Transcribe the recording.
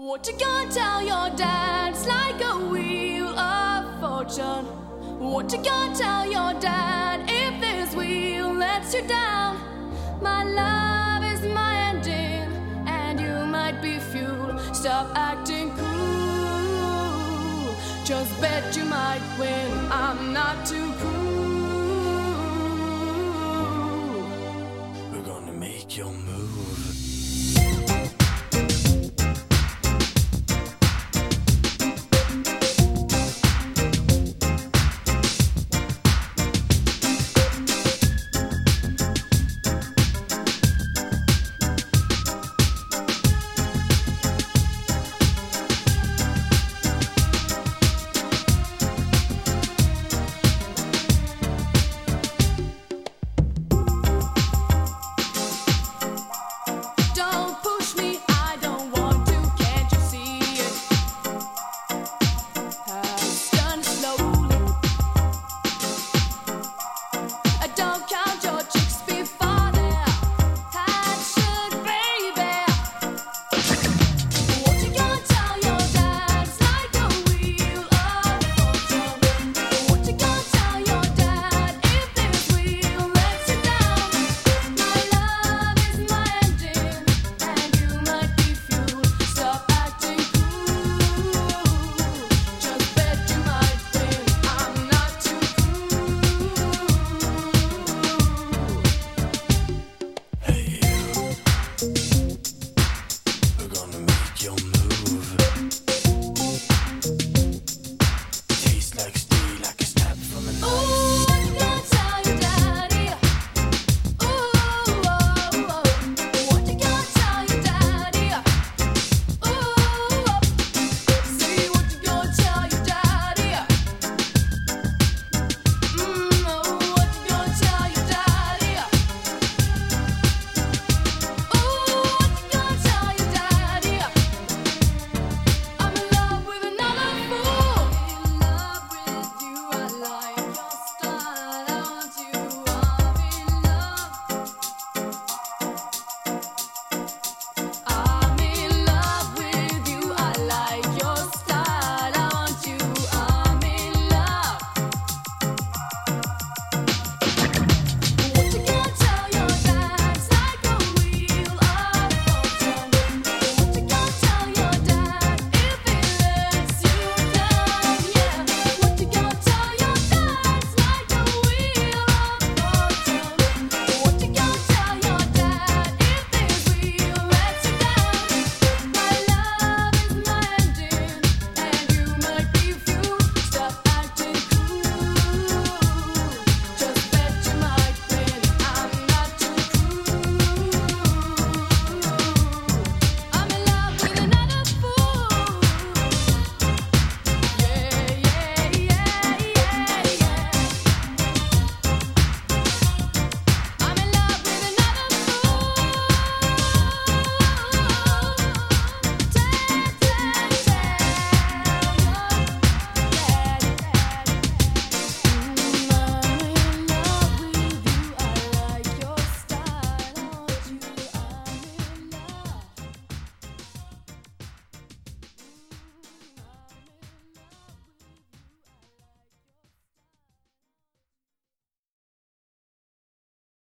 What you gonna tell your dad? It's like a wheel of fortune. What you gonna tell your dad if this wheel lets you down? My love is my ending, and you might be fuel. Stop acting cool. Just bet you might win. I'm not too cruel.